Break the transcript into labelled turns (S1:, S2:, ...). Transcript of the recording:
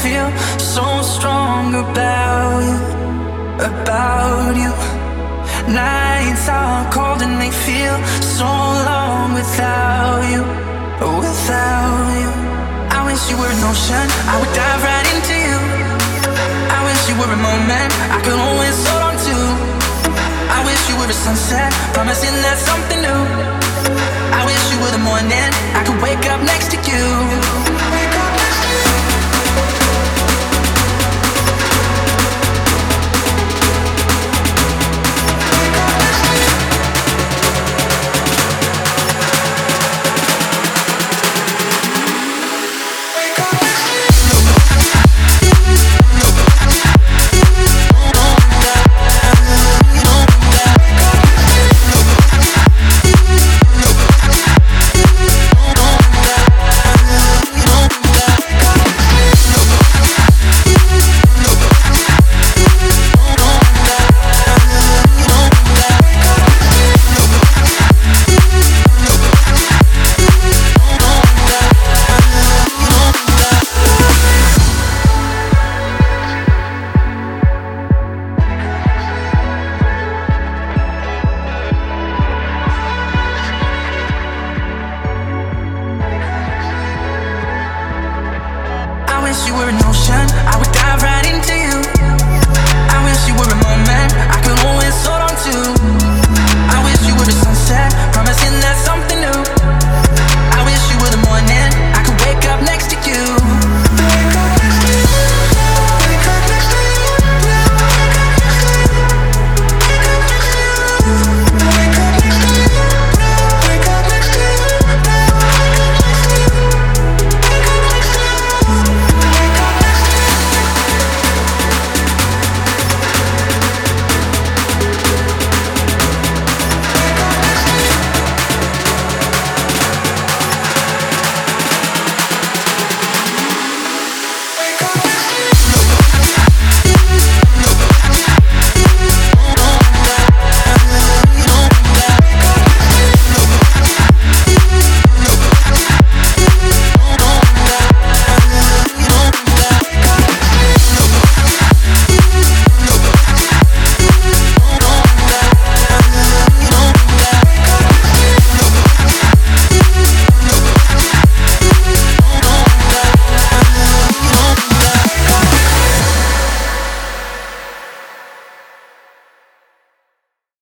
S1: feel so strong about you, about you. Nights are cold and they feel so long without you, without you. I wish you were an ocean, I would dive right into you. I wish you were a moment I could always hold on to. I wish you were a sunset, promising that something new. I wish you were the morning I could wake up next to you.